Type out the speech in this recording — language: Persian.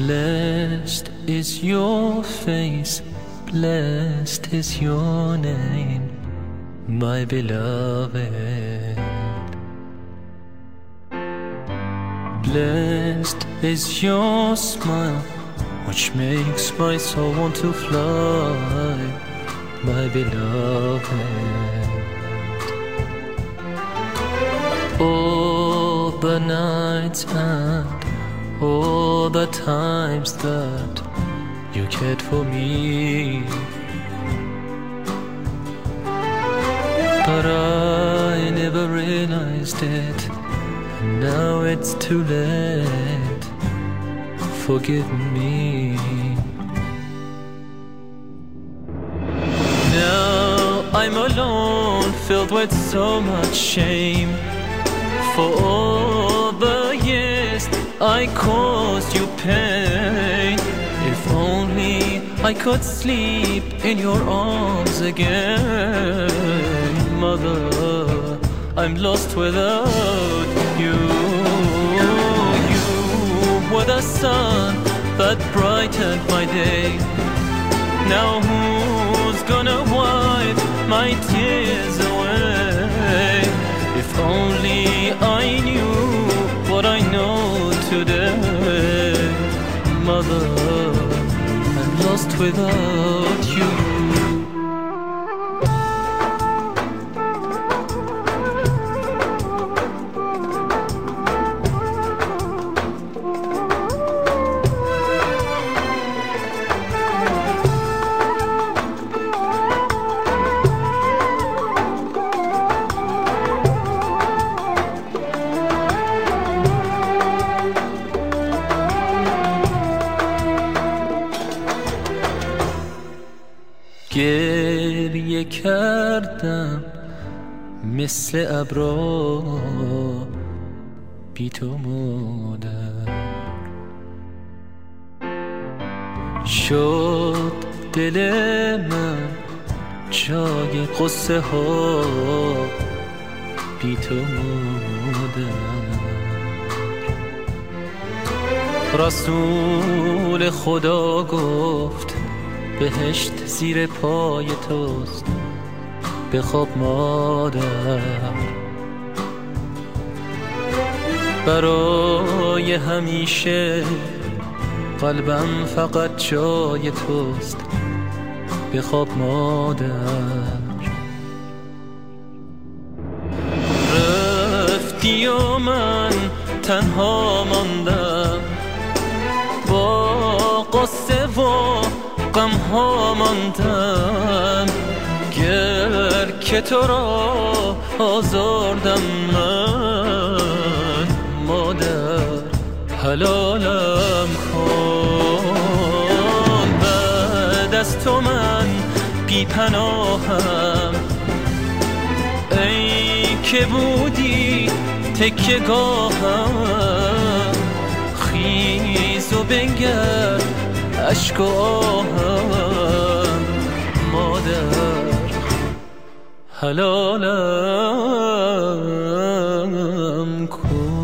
Blessed is your face, blessed is your name, my beloved. Blessed is your smile, which makes my soul want to fly, my beloved. All the nights and all the times that you cared for me, but I never realized it, and now it's too late. Forgive me. Now I'm alone, filled with so much shame, for all the years I caused you pain. If only I could sleep in your arms again. Mother, I'm lost without you. You were the sun that brightened my day. Now who's gonna wipe my tears away? If only I knew what I know today. Mother, I'm lost without you. گریه کردم مثل ابرا بی تو مادر، شد دل من جای قصه ها بی تو مادر. رسول خدا گفت بهشت زیر پای توست، بخواب مادر. برای همیشه قلبم فقط جای توست، بخواب مادر. رفتی و من تنها ماندم، با قصه و غم ها ماندم. گر که تو را آزردم من، مادر حلالم کن. بعد از تو من بی پناهم، ای که بودی تکیه گاهم. خیز و بنگر عشق و آهم، مادر حلالم کن.